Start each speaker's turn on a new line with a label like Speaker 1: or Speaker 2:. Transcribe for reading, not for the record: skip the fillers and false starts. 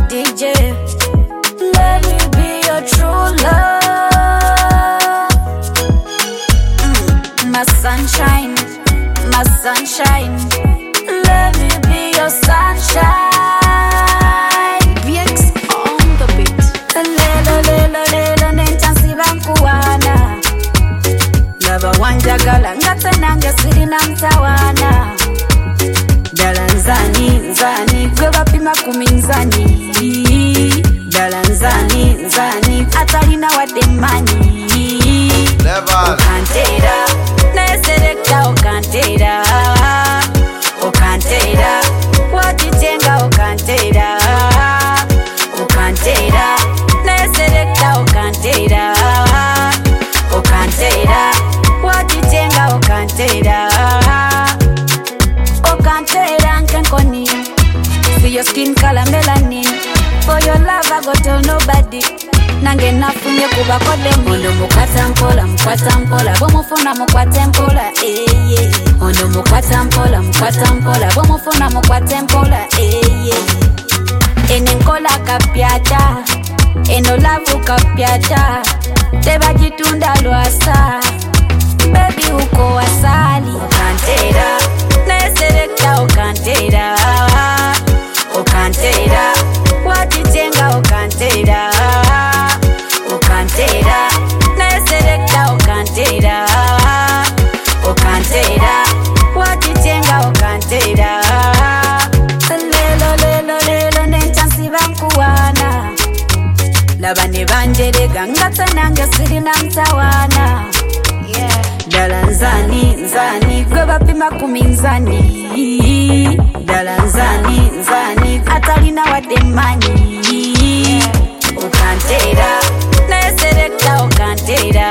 Speaker 1: DJ. Let me be your true love. My sunshine, my sunshine. Let me be your sunshine. BX on the beat. Lelo lelo lelo nenchansi bankuwana. Lava wanjagala ngatenanga sirina mtawana. Dala nzani nzani gwe bapima kuminzani. Dala nzani nzani atalina wademani. Okantera neserekta okantera. Okantera watitenga okantera. Okantera neserekta okantera. Okantera watitenga okantera. Okantera nkenkoni. For your skin color melanin. For your love I go tell nobody. Nange nafunye kuba kode mondo mukwata mpola bomufuna mukwate mpola ondo mukwata mpola bomufuna mukwate mpola ene nkola kapyata eno lavu kapyata teba jitunda lwasa baby uko wasali. Okantera neserekta okantera. Okantera watitenga okantera. Okantera neserekta okantera. Okantera watitenga okantera. Lelo lelo lelo nenchansi bankuwana. Labane banjerega ngatananga sirina mtawana. Dala nzani nzani gwe bapima kuminzani. Dala nzani nzani atalina wademani. Okantera neserekta okantera.